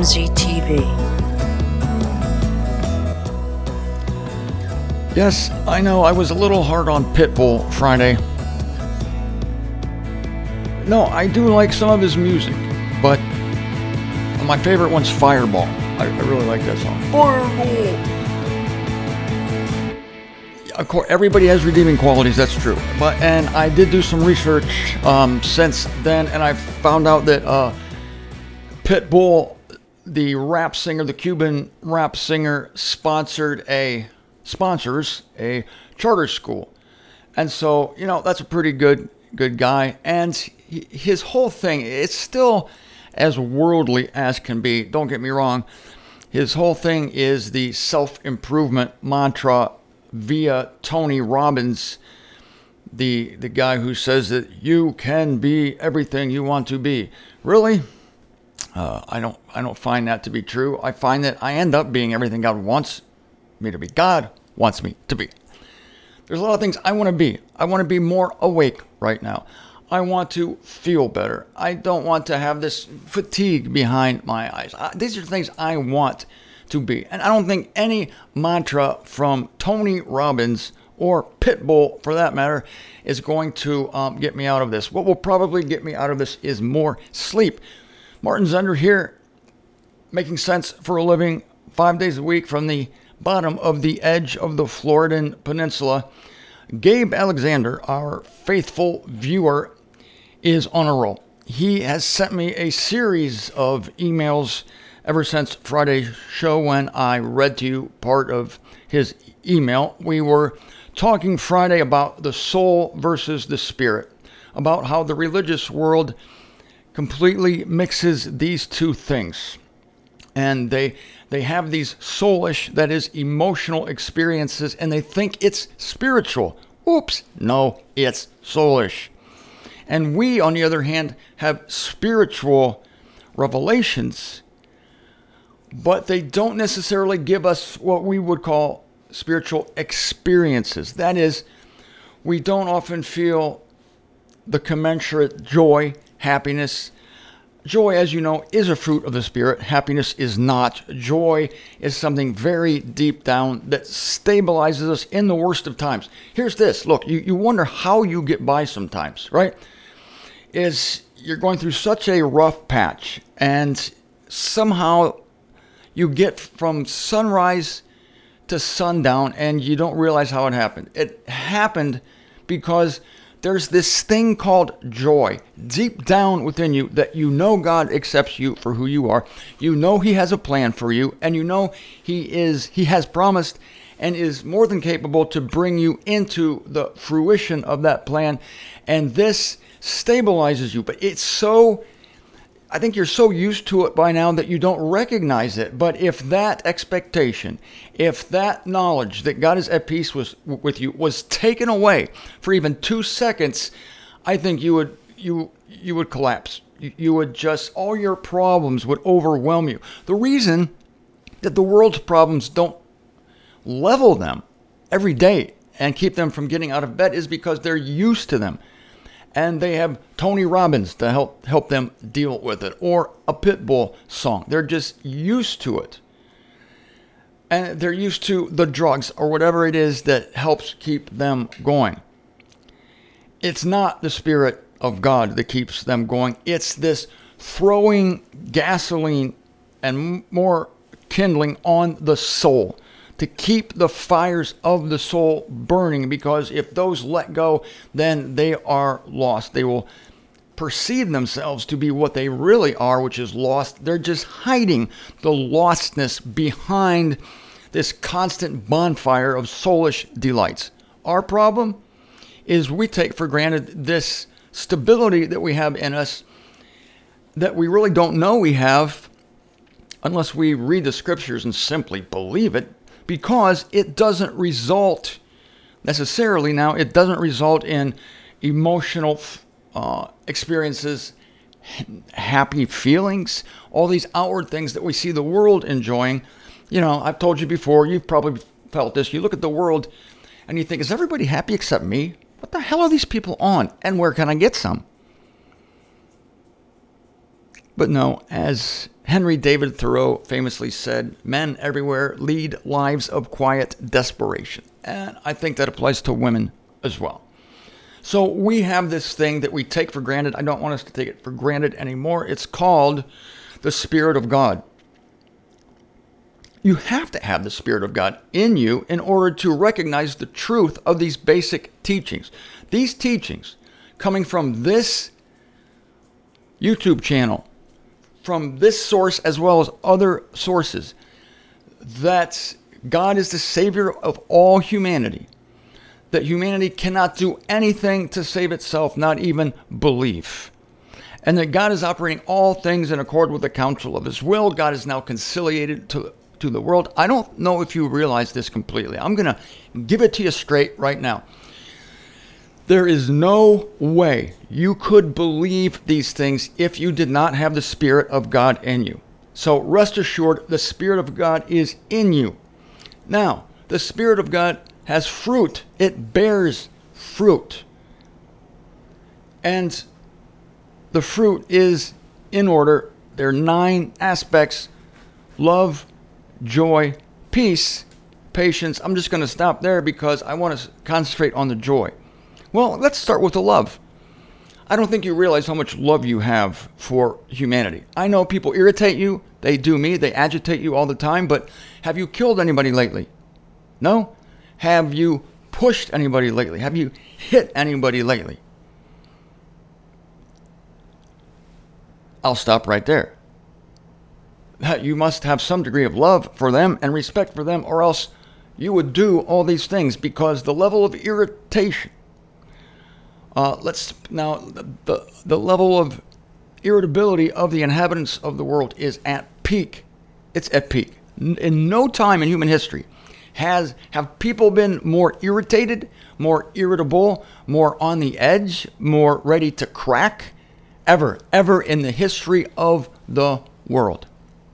MZTV. Yes, I know I was a little hard on Pitbull Friday. No, I do like some of his music, but my favorite one's Fireball. I really like that song. Fireball! Of course, everybody has redeeming qualities, that's true. And I did do some research since then, and I found out that Pitbull, the rap singer, the Cuban rap singer, sponsors a charter school. And so, that's a pretty good guy. And his whole thing, it's still as worldly as can be. Don't get me wrong. His whole thing is the self-improvement mantra via Tony Robbins, the guy who says that you can be everything you want to be. Really? I don't find that to be true. I find that I end up being everything God wants me to be. God wants me to be. There's a lot of things I want to be. I want to be more awake right now. I want to feel better. I don't want to have this fatigue behind my eyes. These are things I want to be. And I don't think any mantra from Tony Robbins or Pitbull, for that matter, is going to get me out of this. What will probably get me out of this is more sleep. Martin Zender here, making sense for a living 5 days a week from the bottom of the edge of the Floridan Peninsula. Gabe Alexander, our faithful viewer, is on a roll. He has sent me a series of emails ever since Friday's show when I read to you part of his email. We were talking Friday about the soul versus the spirit, about how the religious world completely mixes these two things. And they have these soulish, that is, emotional experiences, and they think it's spiritual. Oops, no, it's soulish. And we, on the other hand, have spiritual revelations, but they don't necessarily give us what we would call spiritual experiences. That is, we don't often feel the commensurate joy, happiness. Joy, as you know, is a fruit of the Spirit. Happiness is not. Joy is something very deep down that stabilizes us in the worst of times. Here's this. Look, you wonder how you get by sometimes, right? Is you're going through such a rough patch, and somehow you get from sunrise to sundown, and you don't realize how it happened. It happened because there's this thing called joy deep down within you that you know God accepts you for who you are. You know He has a plan for you, and you know He has promised and is more than capable to bring you into the fruition of that plan. And this stabilizes you. But I think you're so used to it by now that you don't recognize it. But if that expectation, if that knowledge that God is at peace with you was taken away for even 2 seconds, I think you would collapse. You would just, all your problems would overwhelm you. The reason that the world's problems don't level them every day and keep them from getting out of bed is because they're used to them. And they have Tony Robbins to help them deal with it, or a Pitbull song. They're just used to it. And they're used to the drugs or whatever it is that helps keep them going. It's not the Spirit of God that keeps them going. It's this throwing gasoline and more kindling on the soul to keep the fires of the soul burning, because if those let go, then they are lost. They will perceive themselves to be what they really are, which is lost. They're just hiding the lostness behind this constant bonfire of soulish delights. Our problem is we take for granted this stability that we have in us that we really don't know we have unless we read the scriptures and simply believe it. Because it doesn't result necessarily it doesn't result in emotional experiences, happy feelings, all these outward things that we see the world enjoying. I've told you before, you've probably felt this. You look at the world and you think, is everybody happy except me? What the hell are these people on? And where can I get some? But no, as Henry David Thoreau famously said, men everywhere lead lives of quiet desperation. And I think that applies to women as well. So we have this thing that we take for granted. I don't want us to take it for granted anymore. It's called the Spirit of God. You have to have the Spirit of God in you in order to recognize the truth of these basic teachings. These teachings coming from this YouTube channel, from this source as well as other sources, that God is the Savior of all humanity, that humanity cannot do anything to save itself, not even belief, and that God is operating all things in accord with the counsel of His will. God is now conciliated to the world. I don't know if you realize this completely. I'm going to give it to you straight right now. There is no way you could believe these things if you did not have the Spirit of God in you. So rest assured, the Spirit of God is in you. Now, the Spirit of God has fruit. It bears fruit. And the fruit is in order. There are 9 aspects: love, joy, peace, patience. I'm just going to stop there because I want to concentrate on the joy. Well, let's start with the love. I don't think you realize how much love you have for humanity. I know people irritate you. They do me. They agitate you all the time. But have you killed anybody lately? No? Have you pushed anybody lately? Have you hit anybody lately? I'll stop right there. You must have some degree of love for them and respect for them, or else you would do all these things, because the level of irritation, the level of irritability of the inhabitants of the world is at peak. It's at peak. In no time in human history have people been more irritated, more irritable, more on the edge, more ready to crack ever in the history of the world.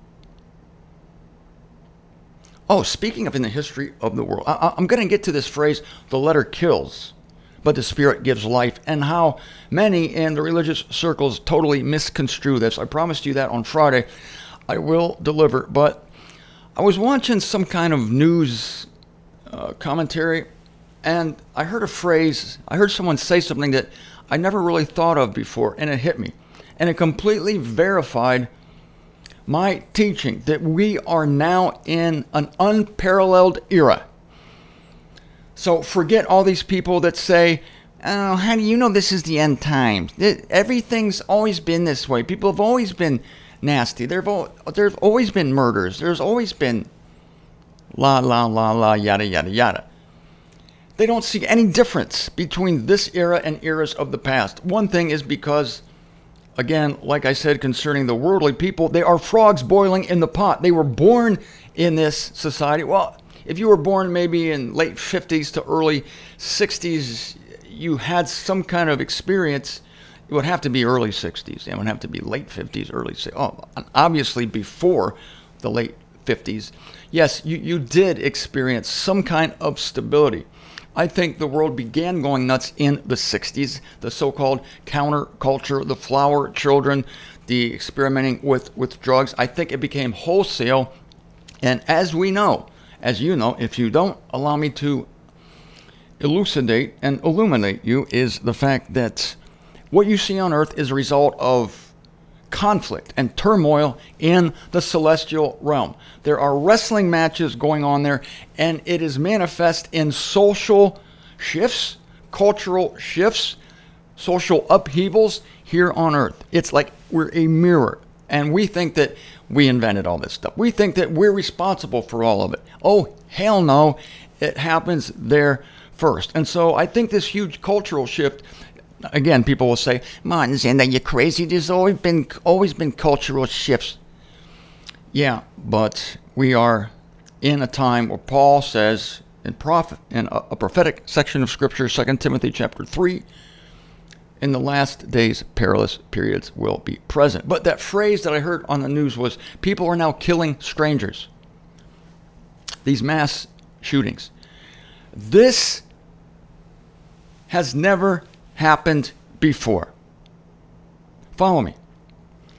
Oh, speaking of in the history of the world, I'm going to get to this phrase, the letter kills, but the Spirit gives life, and how many in the religious circles totally misconstrue this. I promised you that on Friday. I will deliver. But I was watching some kind of news commentary, and I heard a phrase. I heard someone say something that I never really thought of before, and it hit me. And it completely verified my teaching that we are now in an unparalleled era. So forget all these people that say, oh, how do you know this is the end times? Everything's always been this way. People have always been nasty. There's always been murders. There's always been yada, yada, yada. They don't see any difference between this era and eras of the past. One thing is because, again, like I said concerning the worldly people, they are frogs boiling in the pot. They were born in this society. Well, if you were born maybe in late 50s to early 60s, you had some kind of experience. It would have to be early 60s. It would have to be late 50s, early 60s. Oh, obviously before the late 50s. Yes, you did experience some kind of stability. I think the world began going nuts in the 60s, the so-called counterculture, the flower children, the experimenting with drugs. I think it became wholesale. And as we know, as you know, if you don't allow me to elucidate and illuminate you, is the fact that what you see on earth is a result of conflict and turmoil in the celestial realm. There are wrestling matches going on there, and it is manifest in social shifts, cultural shifts, social upheavals here on earth. It's like we're a mirror, and we think that we invented all this stuff. We think that we're responsible for all of it. Oh, hell no. It happens there first. And so I think this huge cultural shift, again, people will say, Martin Zenda, you're crazy. There's always been cultural shifts. Yeah, but we are in a time where Paul says in a prophetic section of Scripture, 2 Timothy chapter 3, in the last days, perilous periods will be present. But that phrase that I heard on the news was, people are now killing strangers. These mass shootings. This has never happened before. Follow me.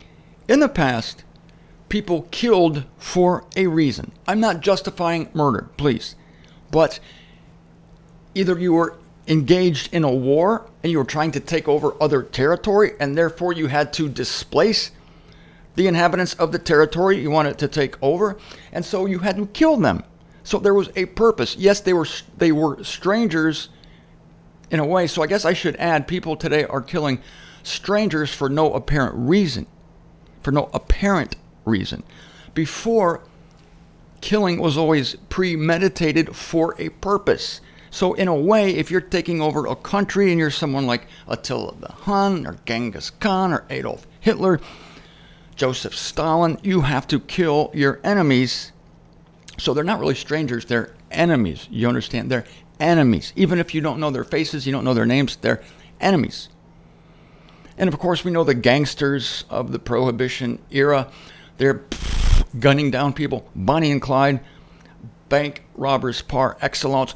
In the past, people killed for a reason. I'm not justifying murder, please. But either you were engaged in a war and you were trying to take over other territory, and therefore you had to displace the inhabitants of the territory you wanted to take over, and so you had to kill them. So there was a purpose. Yes, they were strangers in a way. So I guess I should add, people today are killing strangers for no apparent reason. For no apparent reason. Before, killing was always premeditated for a purpose. So in a way, if you're taking over a country and you're someone like Attila the Hun or Genghis Khan or Adolf Hitler, Joseph Stalin, you have to kill your enemies. So they're not really strangers, they're enemies. You understand? They're enemies. Even if you don't know their faces, you don't know their names, they're enemies. And of course, we know the gangsters of the Prohibition era. They're gunning down people. Bonnie and Clyde, bank robbers par excellence.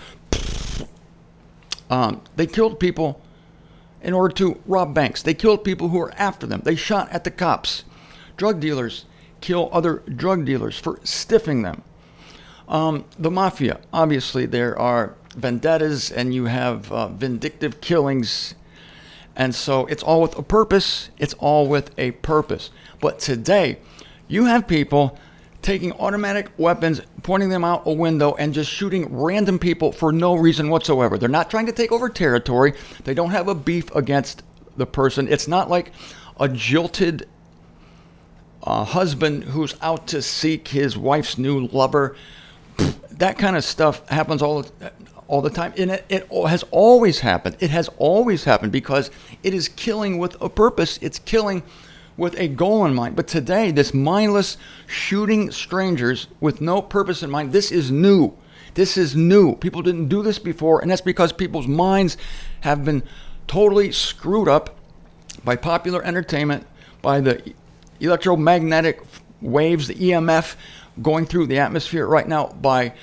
They killed people in order to rob banks. They killed people who were after them. They shot at the cops. Drug dealers kill other drug dealers for stiffing them. The mafia, obviously, there are vendettas and you have vindictive killings. And so it's all with a purpose. It's all with a purpose. But today, you have people taking automatic weapons, pointing them out a window, and just shooting random people for no reason whatsoever. They're not trying to take over territory. They don't have a beef against the person. It's not like a jilted husband who's out to seek his wife's new lover. That kind of stuff happens all the time. And it has always happened. It has always happened because it is killing with a purpose. It's killing with a goal in mind. But today, this mindless shooting strangers with no purpose in mind, this is new. This is new. People didn't do this before, and that's because people's minds have been totally screwed up by popular entertainment, by the electromagnetic waves, the EMF going through the atmosphere right now, by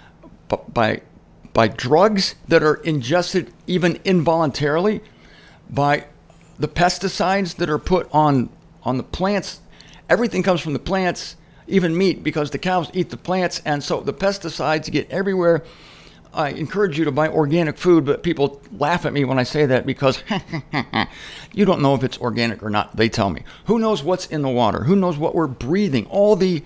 drugs that are ingested even involuntarily, by the pesticides that are put on the plants. Everything comes from the plants, even meat, because the cows eat the plants, and so the pesticides get everywhere. I encourage you to buy organic food, but people laugh at me when I say that because you don't know if it's organic or not, they tell me. Who knows what's in the water? Who knows what we're breathing? All the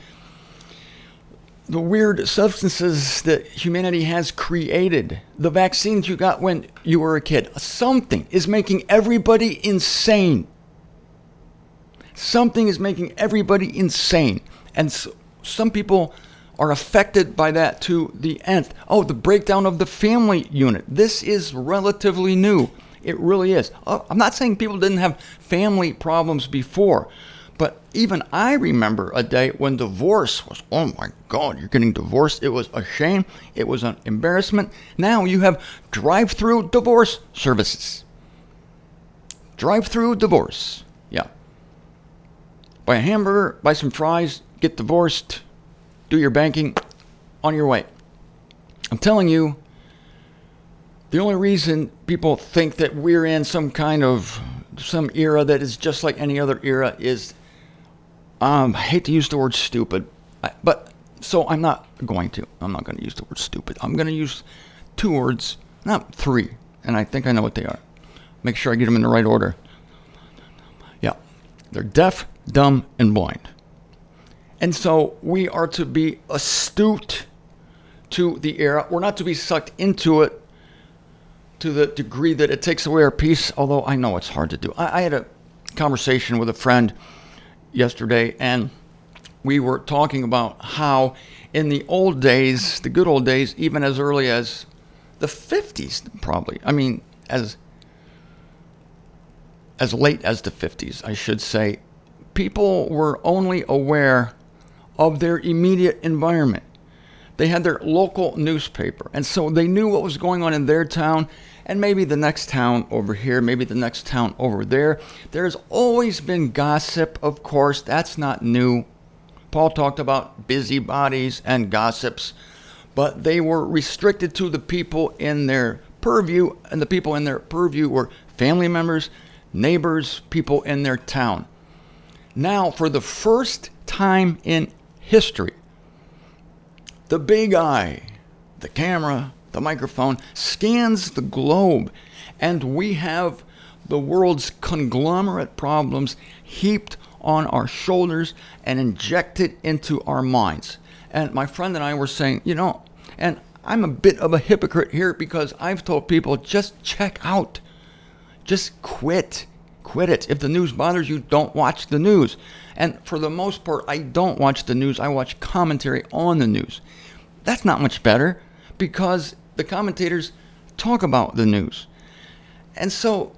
weird substances that humanity has created, the vaccines you got when you were a kid, something is making everybody insane. Something is making everybody insane. And so, some people are affected by that to the nth. Oh, the breakdown of the family unit. This is relatively new. It really is. I'm not saying people didn't have family problems before, but even I remember a day when divorce was, oh my God, you're getting divorced. It was a shame. It was an embarrassment. Now you have drive-through divorce services. Drive-through divorce. Yeah. Buy a hamburger, buy some fries, get divorced, do your banking, on your way. I'm telling you, the only reason people think that we're in some era that is just like any other era is, I hate to use the word stupid, but so I'm not going to use the word stupid. I'm going to use two words, not three, and I think I know what they are. Make sure I get them in the right order. Yeah, they're deaf, dumb, and blind. And so we are to be astute to the era. We're not to be sucked into it to the degree that it takes away our peace, although I know it's hard to do. I had a conversation with a friend yesterday, and we were talking about how in the old days, the good old days, even as early as the 50s, probably, I mean, as late as the 50s, I should say, people were only aware of their immediate environment. They had their local newspaper, and so they knew what was going on in their town, and maybe the next town over here, maybe the next town over there. There's always been gossip, of course. That's not new. Paul talked about busybodies and gossips, but they were restricted to the people in their purview, and the people in their purview were family members, neighbors, people in their town. Now, for the first time in history, the big eye, the camera, the microphone, scans the globe, and we have the world's conglomerate problems heaped on our shoulders and injected into our minds. And my friend and I were saying, and I'm a bit of a hypocrite here because I've told people, just check out. Just quit. Quit it. If the news bothers you, don't watch the news. And for the most part, I don't watch the news. I watch commentary on the news. That's not much better because the commentators talk about the news. And so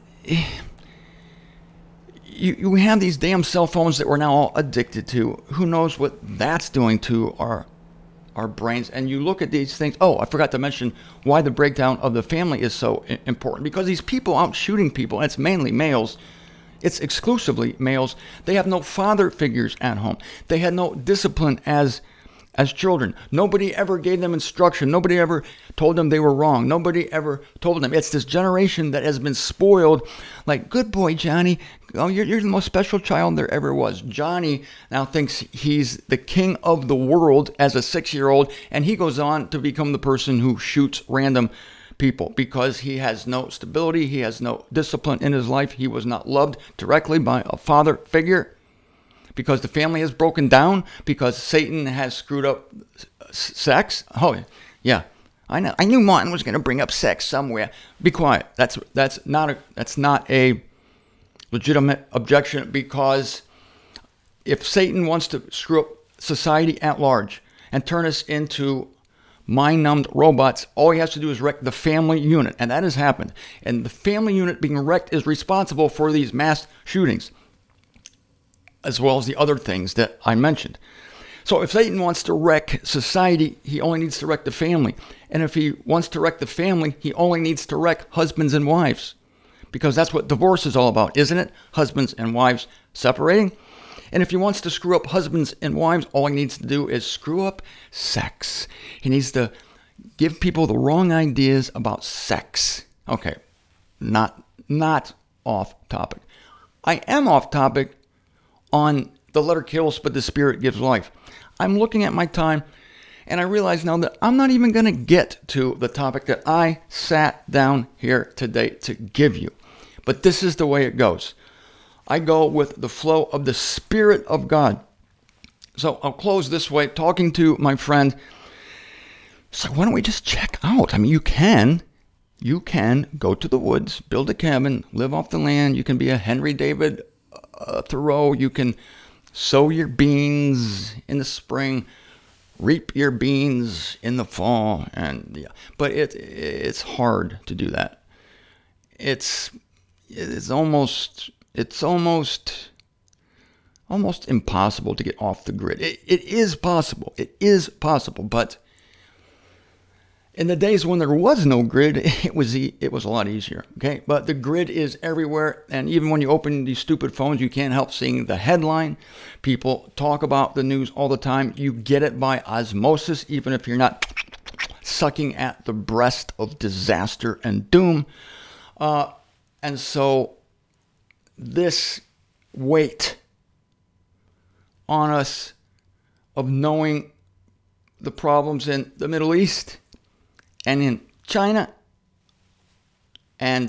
you have these damn cell phones that we're now all addicted to. Who knows what that's doing to our brains? And you look at these things. Oh, I forgot to mention why the breakdown of the family is so important. Because these people out shooting people, and it's mainly males, it's exclusively males. They have no father figures at home. They had no discipline as children. Nobody ever gave them instruction. Nobody ever told them they were wrong. Nobody ever told them. It's this generation that has been spoiled. Like, good boy, Johnny. Oh, you're the most special child there ever was. Johnny now thinks he's the king of the world as a 6-year-old, and he goes on to become the person who shoots random people because he has no stability. He has no discipline in his life. He was not loved directly by a father figure. Because the family has broken down, because Satan has screwed up sex. Oh, yeah, I know. I knew Martin was going to bring up sex somewhere. Be quiet. That's not a legitimate objection, because if Satan wants to screw up society at large and turn us into mind-numbed robots, all he has to do is wreck the family unit, and that has happened. And the family unit being wrecked is responsible for these mass shootings, as well as the other things that I mentioned. So if Satan wants to wreck society, he only needs to wreck the family. And if he wants to wreck the family, he only needs to wreck husbands and wives. Because that's what divorce is all about, isn't it? Husbands and wives separating. And if he wants to screw up husbands and wives, all he needs to do is screw up sex. He needs to give people the wrong ideas about sex. Okay, not off topic. I am off topic on the letter kills, but the spirit gives life. I'm looking at my time, and I realize now that I'm not even going to get to the topic that I sat down here today to give you. But this is the way it goes. I go with the flow of the Spirit of God. So I'll close this way, talking to my friend. So why don't we just check out? I mean, you can go to the woods, build a cabin, live off the land. You can be a Henry David Thoreau. You can sow your beans in the spring, reap your beans in the fall, but it's hard to do that. It's almost impossible to get off the grid. It is possible, but in the days when there was no grid, it was a lot easier, okay? But the grid is everywhere, and even when you open these stupid phones, you can't help seeing the headline. People talk about the news all the time. You get it by osmosis, even if you're not sucking at the breast of disaster and doom. And so this weight on us of knowing the problems in the Middle East, and in China, and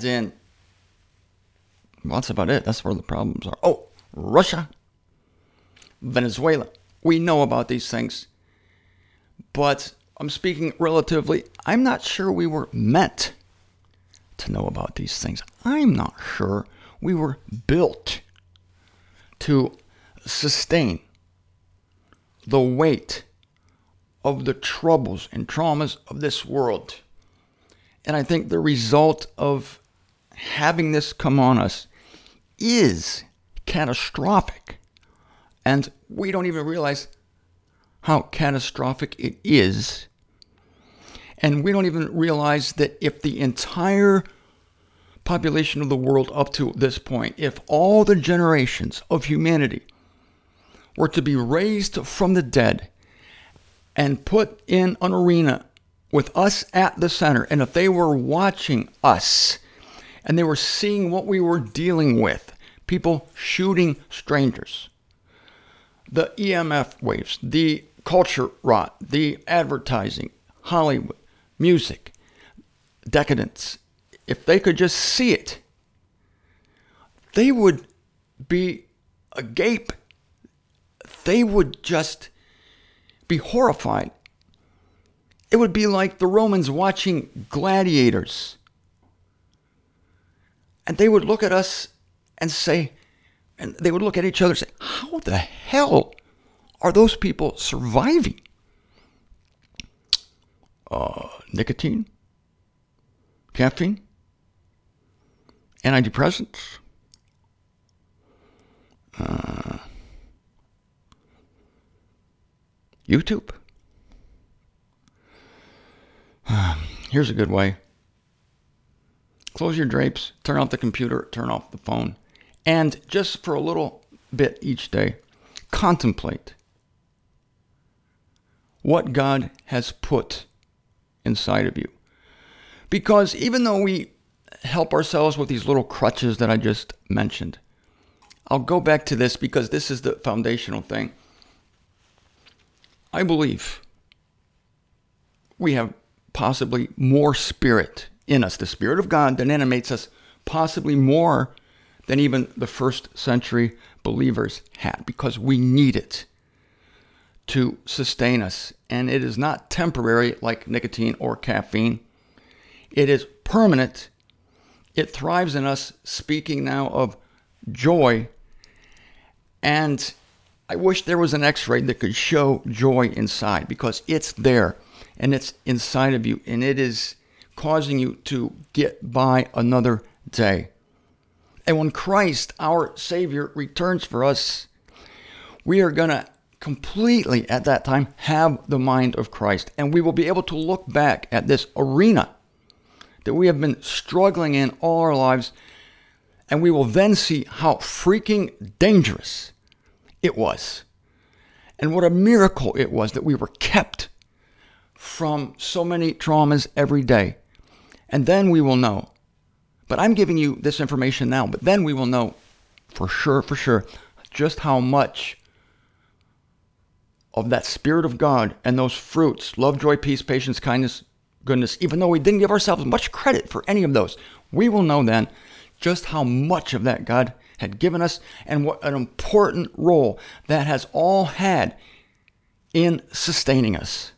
that's about it. That's where the problems are. Oh, Russia, Venezuela. We know about these things, but I'm speaking relatively. I'm not sure we were meant to know about these things. I'm not sure we were built to sustain the weight of the troubles and traumas of this world. And I think the result of having this come on us is catastrophic. And we don't even realize how catastrophic it is. And we don't even realize that if the entire population of the world up to this point, if all the generations of humanity were to be raised from the dead and put in an arena with us at the center, and if they were watching us and they were seeing what we were dealing with, people shooting strangers, the EMF waves, the culture rot, the advertising, Hollywood, music, decadence, if they could just see it, they would be agape. They would just be horrified. It would be like the Romans watching gladiators. And they would look at us and say, and they would look at each other and say, how the hell are those people surviving? Nicotine, caffeine, antidepressants, YouTube. Here's a good way. Close your drapes, turn off the computer, turn off the phone, and just for a little bit each day, contemplate what God has put inside of you. Because even though we help ourselves with these little crutches that I just mentioned, I'll go back to this because this is the foundational thing. I believe we have possibly more spirit in us, the Spirit of God that animates us, possibly more than even the first century believers had, because we need it to sustain us. And it is not temporary like nicotine or caffeine. It is permanent. It thrives in us, speaking now of joy. And I wish there was an x-ray that could show joy inside, because it's there and it's inside of you, and it is causing you to get by another day. And when Christ, our Savior, returns for us, we are going to completely, at that time, have the mind of Christ. And we will be able to look back at this arena that we have been struggling in all our lives, and we will then see how freaking dangerous it was. And what a miracle it was that we were kept from so many traumas every day. And then we will know. But I'm giving you this information now, but then we will know for sure, just how much of that Spirit of God and those fruits, love, joy, peace, patience, kindness, goodness, even though we didn't give ourselves much credit for any of those, we will know then just how much of that God had given us, and what an important role that has all had in sustaining us.